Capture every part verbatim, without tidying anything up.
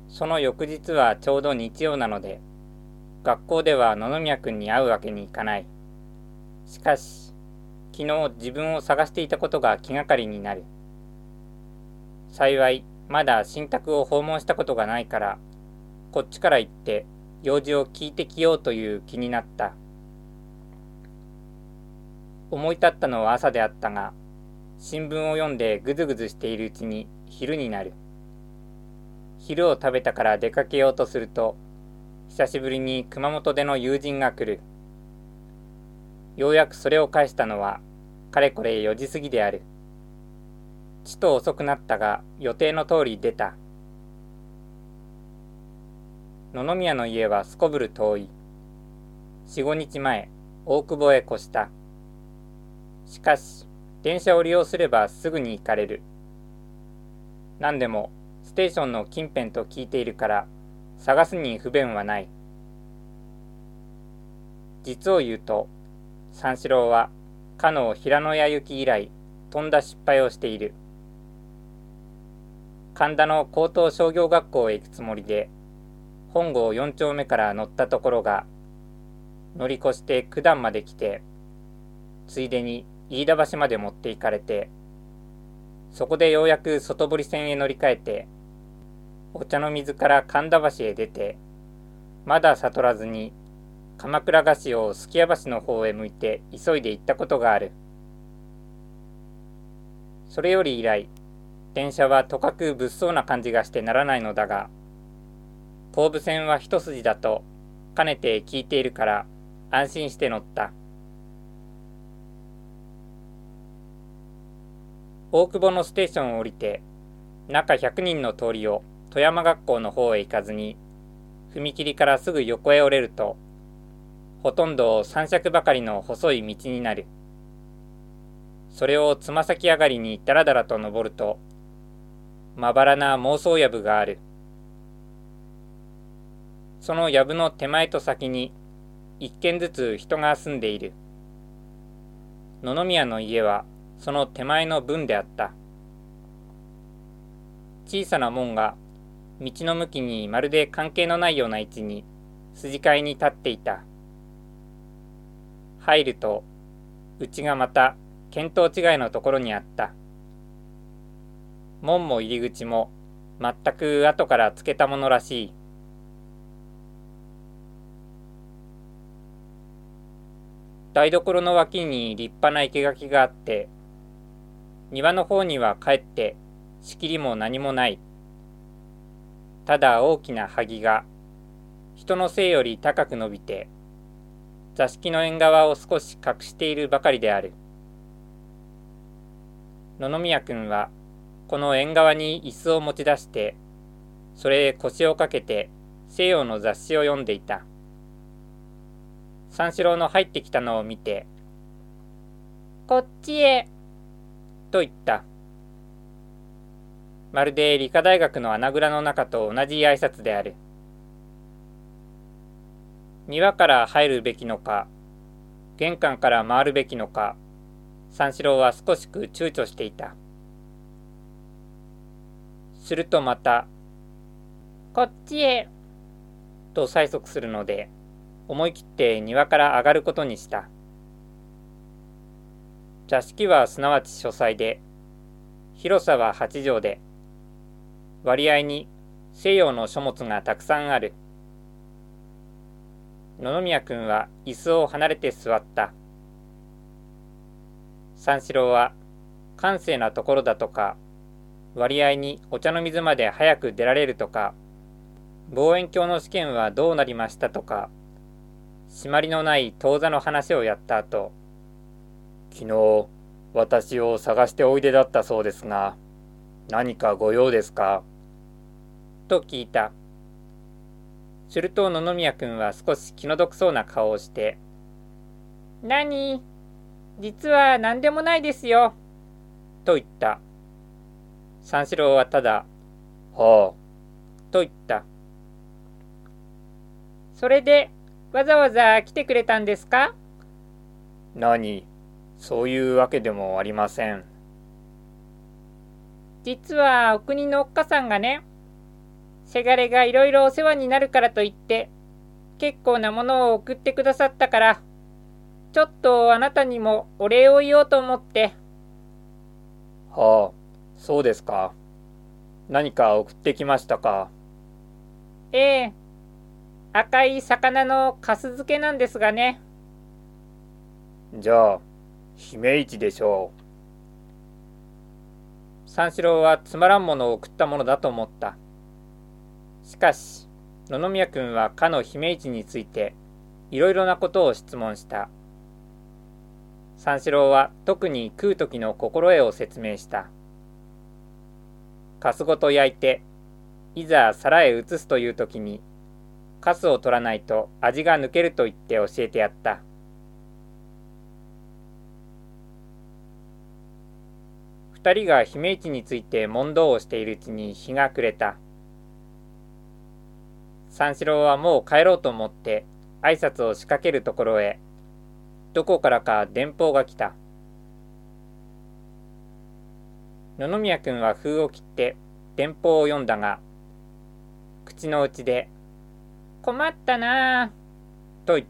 その翌日はちょうど日曜なので、学校では野々宮くんに会うわけにいかない。しかし、昨日自分を探していたことが気がかりになる。幸い、まだ新宅を訪問したことがないから、こっちから行って用事を聞いてきようという気になった。思い立ったのは朝であったが、新聞を読んでぐずぐずしているうちに昼になる。昼を食べたから出かけようとすると、久しぶりに熊本での友人が来る。ようやくそれを返したのは、かれこれよじ過ぎである。ちと遅くなったが、予定の通り出た。野々宮の家はすこぶる遠い。四五日前、大久保へ越した。しかし、電車を利用すればすぐに行かれる。何でも、ステーションの近辺と聞いているから、探すに不便はない。実を言うと、三四郎は、かの平野屋行き以来、とんだ失敗をしている。神田の高等商業学校へ行くつもりで、本郷四丁目から乗ったところが、乗り越して九段まで来て、ついでに飯田橋まで持って行かれて、そこでようやく外堀線へ乗り換えて、お茶の水から神田橋へ出て、まだ悟らずに、鎌倉菓子を数寄屋橋の方へ向いて急いで行ったことがある。それより以来、電車はとかく物騒な感じがしてならないのだが、後部線は一筋だとかねて聞いているから安心して乗った。大久保のステーションを降りて、中ひゃくにんの通りを富山学校の方へ行かずに、踏切からすぐ横へ折れると、ほとんど三尺ばかりの細い道になる。それをつま先上がりにだらだらと登ると、まばらな妄想藪がある。その藪の手前と先に、一軒ずつ人が住んでいる。野々宮の家は、その手前の分であった。小さな門が、道の向きにまるで関係のないような位置に、筋交いに立っていた。入ると、うちがまた見当違いのところにあった。門も入り口も全く後からつけたものらしい。台所の脇に立派な生垣があって、庭の方にはかえって仕切りも何もない。ただ大きな萩が人の背より高く伸びて、座敷の縁側を少し隠しているばかりである。野々宮くんはこの縁側に椅子を持ち出して、それへ腰をかけて西洋の雑誌を読んでいた。三四郎の入ってきたのを見て、こっちへ、と言った。まるで理科大学の穴蔵の中と同じ挨拶である。庭から入るべきのか、玄関から回るべきのか、三四郎は少しく躊躇していた。するとまた、こっちへ、と催促するので、思い切って庭から上がることにした。座敷はすなわち書斎で、広さは八畳で、割合に西洋の書物がたくさんある。野々宮くんは椅子を離れて座った。三四郎は閑静なところだとか、割合にお茶の水まで早く出られるとか、望遠鏡の試験はどうなりましたとか、締まりのない当座の話をやった後、昨日私を探しておいでだったそうですが、何かご用ですかと聞いた。すると野々宮くんは少し気の毒そうな顔をして、何、実は何でもないですよ、と言った。三四郎はただ、はあ、と言った。それで、わざわざ来てくれたんですか？何、そういうわけでもありません。実はお国のおっかさんがね、 せがれがいろいろお世話になるからといって、結構なものを送ってくださったから、ちょっとあなたにもお礼を言おうと思って。 はあ、そうですか。何か送ってきましたか。 ええ、赤い魚のかす漬けなんですがね。 じゃあ、姫市でしょう。三四郎はつまらんものを送ったものだと思った。しかし、野々宮君はかの姫市について、いろいろなことを質問した。三四郎は特に食う時の心得を説明した。かすごと焼いて、いざ皿へ移すという時に、かすを取らないと味が抜けると言って教えてやった。二人が姫市について問答をしているうちに日が暮れた。三四郎はもう帰ろうと思って挨拶を仕掛けるところへ、どこからか電報が来た。野々宮君は封を切って電報を読んだが、口の内で「困ったなあ」と言った。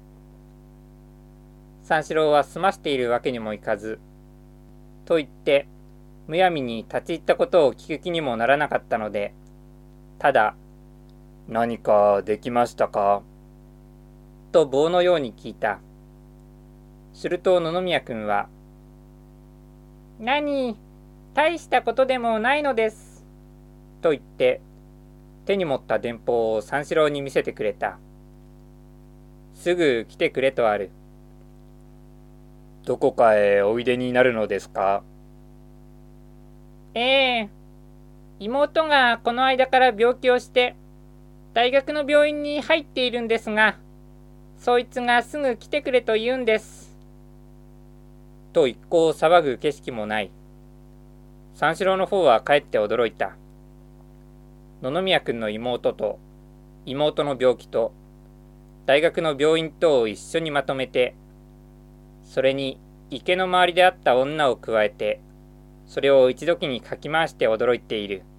三四郎は済ましているわけにもいかず、と言ってむやみに立ち入ったことを聞く気にもならなかったので、ただ 「何かできましたか?」 と棒のように聞いた。すると野々宮君は「何、大したことでもないのです」と言って手に持った電報を三四郎に見せてくれた。すぐ来てくれとある。 どこかへおいでになるのですか。 ええ、妹がこの間から病気をして大学の病院に入っているんですが、そいつがすぐ来てくれと言うんです。と一向騒ぐ景色もない。三四郎の方はかえって驚いた。野々宮君の妹と妹の病気と大学の病院とを一緒にまとめて、それに池の周りであった女を加えて、それを一時にかき回して驚いている。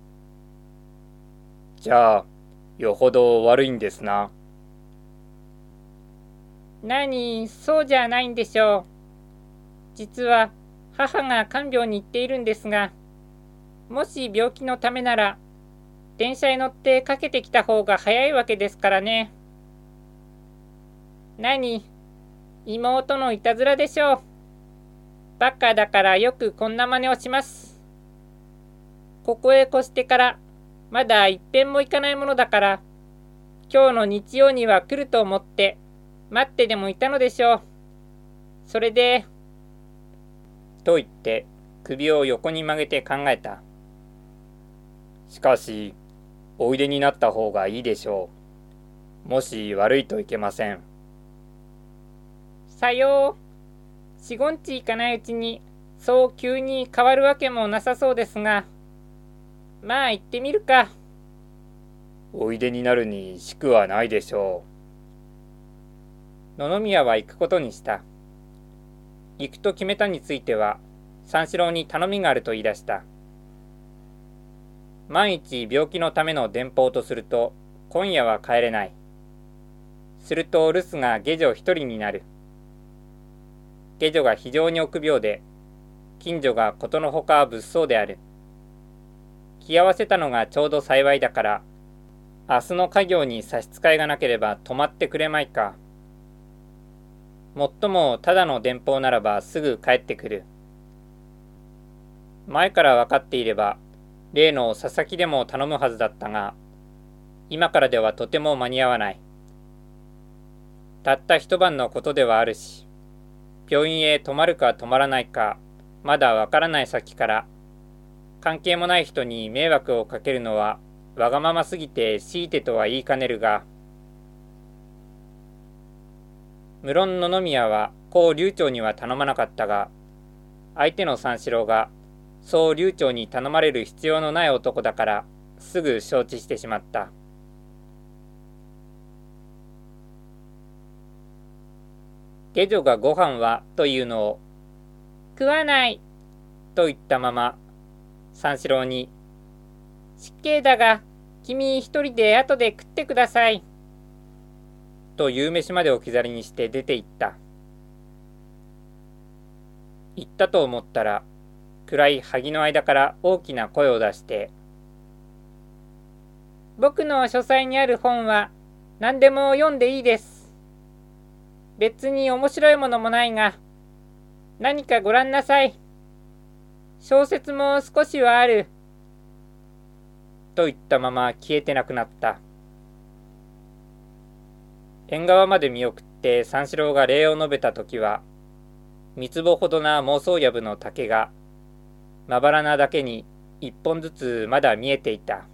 じゃあ、よほど悪いんですな。 何、そうじゃないんでしょう。実は母が看病に行っているんですが、もし病気のためなら、電車へ乗ってかけてきた方が早いわけですからね。何、妹のいたずらでしょう。バカだからよくこんな真似をします。ここへ越してからまだ一遍も行かないものだから、今日の日曜には来ると思って待ってでもいたのでしょう。それで、と言って首を横に曲げて考えた。 しかし、おいでになった方がいいでしょう。もし悪いといけません。 さよう。四五日行かないうちにそう急に変わるわけもなさそうですが、まあ行ってみるか。 おいでになるにしくはないでしょう。野々宮は行くことにした。行くと決めたについては三四郎に頼みがあると言い出した。万一病気のための電報とすると今夜は帰れない。すると留守が下女一人になる。下女が非常に臆病で、近所がことのほか物騒である。気合わせたのがちょうど幸いだから、明日の家業に差し支えがなければ泊まってくれまいか。もっともただの電報ならばすぐ帰ってくる。前から分かっていれば、例の佐々木でも頼むはずだったが、今からではとても間に合わない。たった一晩のことではあるし、病院へ泊まるか泊まらないか、まだわからない先から、関係もない人に迷惑をかけるのは、わがまますぎて強いてとは言いかねるが、無論野々宮はこう流暢には頼まなかったが、相手の三四郎が、そう流暢に頼まれる必要のない男だから、すぐ承知してしまった。下女がご飯はというのを食わないと言ったまま三四郎に失敬だが君一人で後で食ってください。と夕飯まで置き去りにして出て行った。行ったと思ったら、暗い萩の間から大きな声を出して、僕の書斎にある本は何でも読んでいいです。別に面白いものもないが、何かご覧なさい。小説も少しはある。と言ったまま消えてなくなった。縁側まで見送って三四郎が礼を述べたときは、三つ穂ほどな妄想藪の竹が、まばらなだけに一本ずつまだ見えていた。